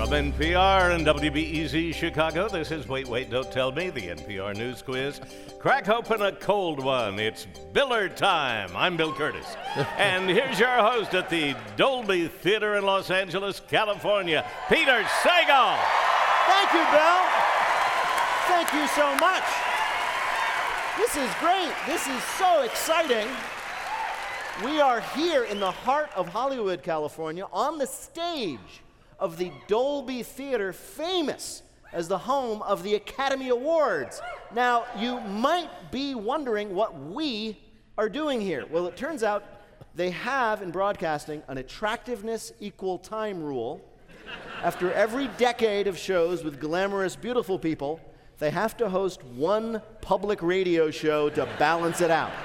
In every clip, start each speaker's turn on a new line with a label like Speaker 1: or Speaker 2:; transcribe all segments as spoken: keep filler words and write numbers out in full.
Speaker 1: From N P R and W B E Z Chicago, this is Wait, Wait, Don't Tell Me, the N P R News Quiz. Crack open a cold one. It's Biller time. I'm Bill Curtis. And here's your host at the Dolby Theater in Los Angeles, California, Peter Sagal.
Speaker 2: Thank you, Bill. Thank you so much. This is great. This is so exciting. We are here in the heart of Hollywood, California, on the stage of the Dolby Theater, famous as the home of the Academy Awards. Now, you might be wondering what we are doing here. Well, it turns out they have in broadcasting an attractiveness equal time rule. After every decade of shows with glamorous, beautiful people, they have to host one public radio show to balance it out.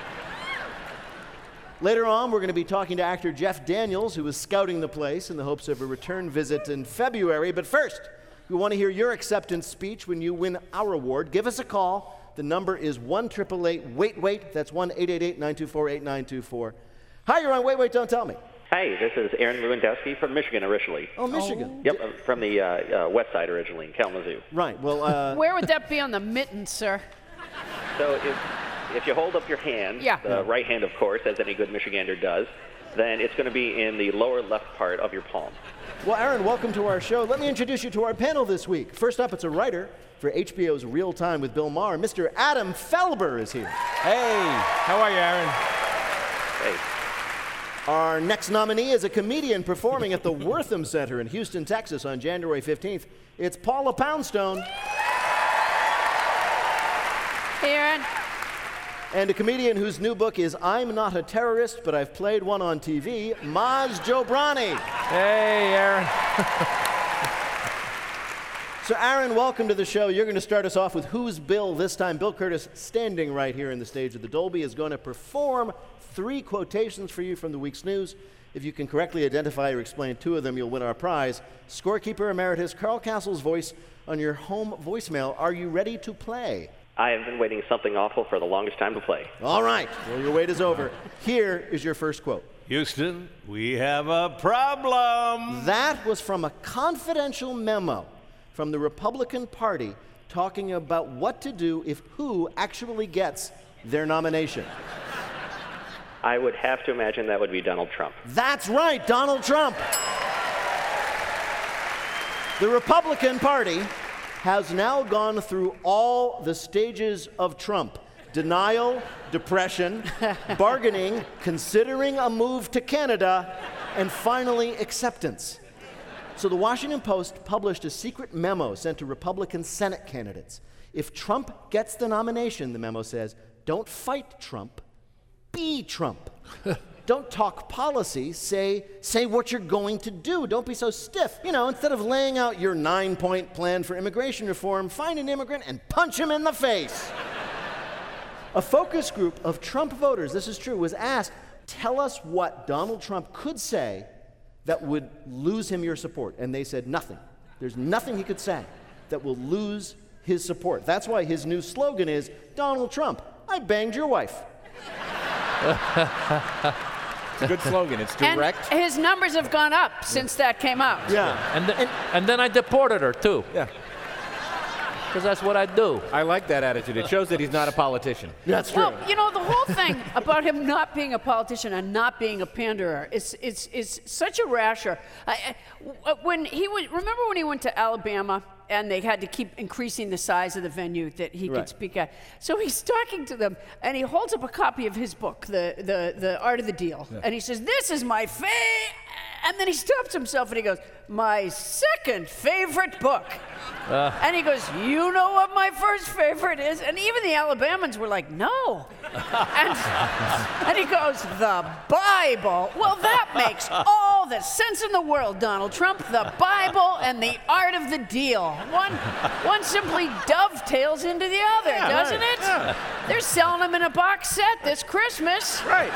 Speaker 2: Later on, we're going to be talking to actor Jeff Daniels, who is scouting the place in the hopes of a return visit in February. But first, we want to hear your acceptance speech when you win our award. Give us a call. The number is one eight eight eight, wait, wait. That's one eight eight eight, nine two four, eight nine two four. Hi, you're on Wait, Wait, Don't Tell Me.
Speaker 3: Hi, this is Aaron Lewandowski from Michigan originally.
Speaker 2: Oh, Michigan.
Speaker 3: Yep, uh, from the uh, uh, west side originally, in Kalamazoo.
Speaker 2: Right, well, uh...
Speaker 4: Where would that be on the mitten, sir?
Speaker 3: So if, if you hold up your hand,
Speaker 4: yeah.
Speaker 3: the right hand, of course, as any good Michigander does, then it's going to be in the lower left part of your palm.
Speaker 2: Well, Aaron, welcome to our show. Let me introduce you to our panel this week. First up, it's a writer for H B O's Real Time with Bill Maher. Mister Adam Felber is here.
Speaker 5: Hey, how are you, Aaron?
Speaker 3: Hey.
Speaker 2: Our next nominee is a comedian performing at the Wortham Center in Houston, Texas on January fifteenth. It's Paula Poundstone.
Speaker 4: Hey, Aaron.
Speaker 2: And a comedian whose new book is I'm Not a Terrorist, but I've Played One on T V, Maz Jobrani.
Speaker 5: Hey, Aaron.
Speaker 2: So, Aaron, welcome to the show. You're going to start us off with Who's Bill this time. Bill Curtis, standing right here in the stage of the Dolby, is going to perform three quotations for you from the week's news. If you can correctly identify or explain two of them, you'll win our prize. Scorekeeper Emeritus Carl Castle's voice on your home voicemail. Are you ready to play?
Speaker 3: I have been waiting something awful for the longest time to play.
Speaker 2: All right. Well, your wait is over. Here is your first quote.
Speaker 1: Houston, we have a problem.
Speaker 2: That was from a confidential memo from the Republican Party talking about what to do if who actually gets their nomination.
Speaker 3: I would have to imagine that would be Donald Trump.
Speaker 2: That's right, Donald Trump. The Republican Party has now gone through all the stages of Trump. Denial, depression, bargaining, considering a move to Canada, and finally acceptance. So the Washington Post published a secret memo sent to Republican Senate candidates. If Trump gets the nomination, the memo says, don't fight Trump, be Trump. Don't talk policy, say, say what you're going to do. Don't be so stiff. You know, instead of laying out your nine-point plan for immigration reform, find an immigrant and punch him in the face. A focus group of Trump voters, this is true, was asked, tell us what Donald Trump could say that would lose him your support. And they said nothing. There's nothing he could say that will lose his support. That's why his new slogan is, Donald Trump, I banged your wife.
Speaker 5: It's a good slogan. It's direct.
Speaker 4: And his numbers have gone up since that came out.
Speaker 2: Yeah.
Speaker 6: And, th- and, and then I deported her, too.
Speaker 5: Yeah.
Speaker 6: Because that's what I do.
Speaker 5: I like that attitude. It shows that he's not a politician.
Speaker 2: That's true.
Speaker 4: Well, you know, the whole thing about him not being a politician and not being a panderer is is is such a rasher. I, I, when he was, remember when he went to Alabama and they had to keep increasing the size of the venue that he
Speaker 2: Right.
Speaker 4: could speak at. So he's talking to them and he holds up a copy of his book, the the the Art of the Deal, yeah. And he says, "This is my fa," and then he stops himself and he goes, "My second favorite book." Uh, and he goes, you know what my first favorite is? And even the Alabamans were like, no. and, and he goes, the Bible. Well, that makes all the sense in the world, Donald Trump. The Bible and the Art of the Deal. One, one simply dovetails into the other,
Speaker 5: yeah,
Speaker 4: doesn't
Speaker 5: right.
Speaker 4: it?
Speaker 5: Yeah.
Speaker 4: They're selling them in a box set this Christmas.
Speaker 5: Right.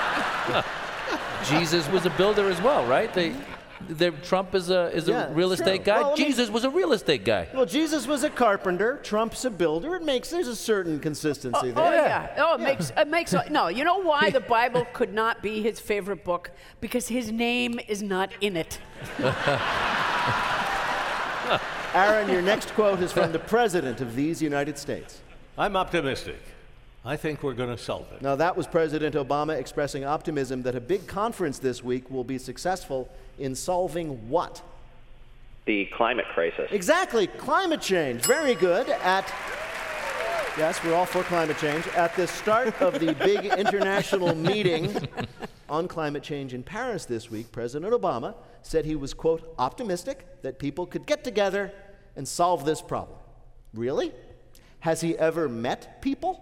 Speaker 6: Jesus was a builder as well, right? They, they, Trump is a is
Speaker 2: Yeah,
Speaker 6: a real
Speaker 2: it's
Speaker 6: estate
Speaker 2: true.
Speaker 6: guy.
Speaker 2: Well, I mean-
Speaker 6: Jesus was a real estate guy.
Speaker 2: Well, Jesus was a carpenter. Trump's a builder. It makes, there's a certain consistency
Speaker 4: Oh
Speaker 2: there.
Speaker 4: yeah. Oh, it makes it makes no. You know why the Bible could not be his favorite book? Because his name is not in it.
Speaker 2: Aaron, your next quote is from the President of these United States.
Speaker 1: I'm optimistic. I think we're going to solve it.
Speaker 2: Now, that was President Obama expressing optimism that a big conference this week will be successful in solving what?
Speaker 3: The climate crisis.
Speaker 2: Exactly, climate change. Very good. At yes, we're all for climate change. At the start of the big international meeting on climate change in Paris this week, President Obama said he was, quote, optimistic that people could get together and solve this problem. Really? Has he ever met people?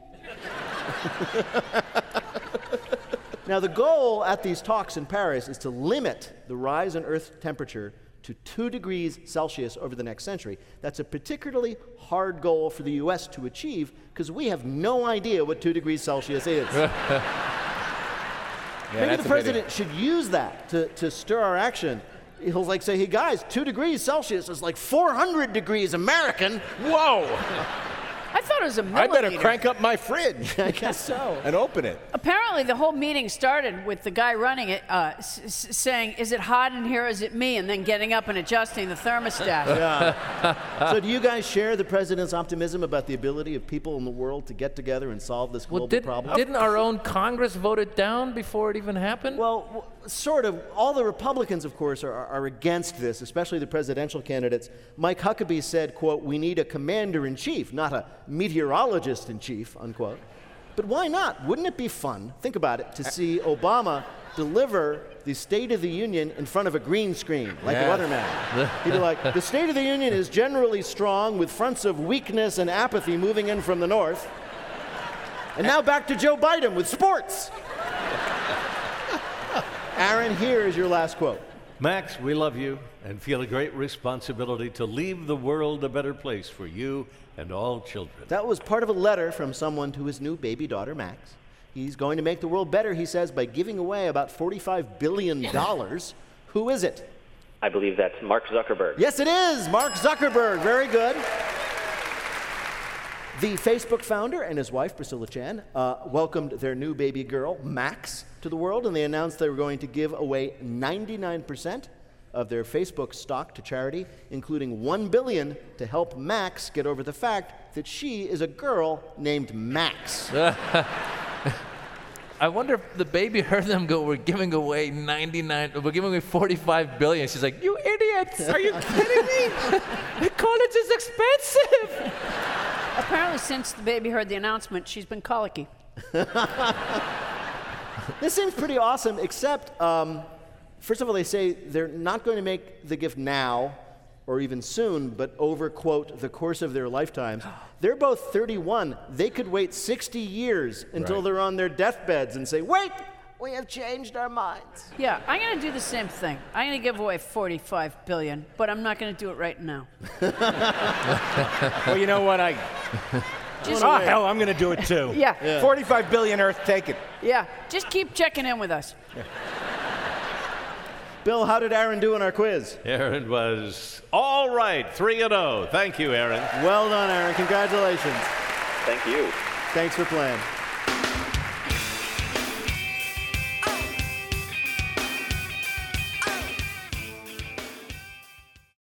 Speaker 2: Now, the goal at these talks in Paris is to limit the rise in Earth's temperature to two degrees Celsius over the next century. That's a particularly hard goal for the U S to achieve because we have no idea what two degrees Celsius is.
Speaker 5: Yeah,
Speaker 2: Maybe
Speaker 5: that's
Speaker 2: the
Speaker 5: a
Speaker 2: president should use that to, to stir our action. He'll like say, hey guys, two degrees Celsius is like four hundred degrees American.
Speaker 5: Whoa!
Speaker 4: I thought it was a
Speaker 5: I
Speaker 4: millimeter.
Speaker 5: better crank up my fridge
Speaker 2: I guess so.
Speaker 5: and open it.
Speaker 4: Apparently, the whole meeting started with the guy running it uh, s- s- saying, is it hot in here, is it me? And then getting up and adjusting the thermostat.
Speaker 2: So do you guys share the president's optimism about the ability of people in the world to get together and solve this global
Speaker 6: Well, did,
Speaker 2: problem?
Speaker 6: didn't our own Congress vote it down before it even happened?
Speaker 2: Well, w- sort of. All the Republicans, of course, are, are against this, especially the presidential candidates. Mike Huckabee said, quote, we need a commander-in-chief, not a meteorologist-in-chief, unquote. But why not? Wouldn't it be fun, think about it, to see Obama deliver the State of the Union in front of a green screen, like
Speaker 5: Yeah.
Speaker 2: a weatherman? He'd be like, the State of the Union is generally strong, with fronts of weakness and apathy moving in from the north. And now back to Joe Biden with sports. Aaron, here is your last quote.
Speaker 1: Max, we love you and feel a great responsibility to leave the world a better place for you and all children.
Speaker 2: That was part of a letter from someone to his new baby daughter, Max. He's going to make the world better, he says, by giving away about forty-five billion dollars. Who is it?
Speaker 3: I believe that's Mark Zuckerberg.
Speaker 2: Yes, it is Mark Zuckerberg. Very good. The Facebook founder and his wife, Priscilla Chan, uh, welcomed their new baby girl, Max, to the world, and they announced they were going to give away ninety-nine percent of their Facebook stock to charity, including one billion dollars to help Max get over the fact that she is a girl named Max.
Speaker 6: I wonder if the baby heard them go, we're giving away ninety-nine, we're giving away forty-five billion. She's like, you idiots, are you kidding me? The college is expensive.
Speaker 4: Apparently, since the baby heard the announcement, she's been colicky.
Speaker 2: This seems pretty awesome, except, um, first of all, they say they're not going to make the gift now or even soon, but over, quote, the course of their lifetimes. They're both thirty-one. They could wait sixty years until
Speaker 5: Right.
Speaker 2: they're on their deathbeds and say, wait, we have changed our minds.
Speaker 4: Yeah, I'm going to do the same thing. I'm going to give away forty-five billion dollars, but I'm not going to do it right now.
Speaker 5: Well, you know what? I.
Speaker 4: Just,
Speaker 5: Oh, hell, I'm going to do it too.
Speaker 4: Yeah. Yeah.
Speaker 5: forty-five billion Earth, take it.
Speaker 4: yeah, just keep checking in with us.
Speaker 2: Bill, how did Aaron do in our quiz?
Speaker 1: Aaron was all right, three and oh. Thank you, Aaron.
Speaker 2: Well done, Aaron. Congratulations.
Speaker 3: Thank you.
Speaker 2: Thanks for playing.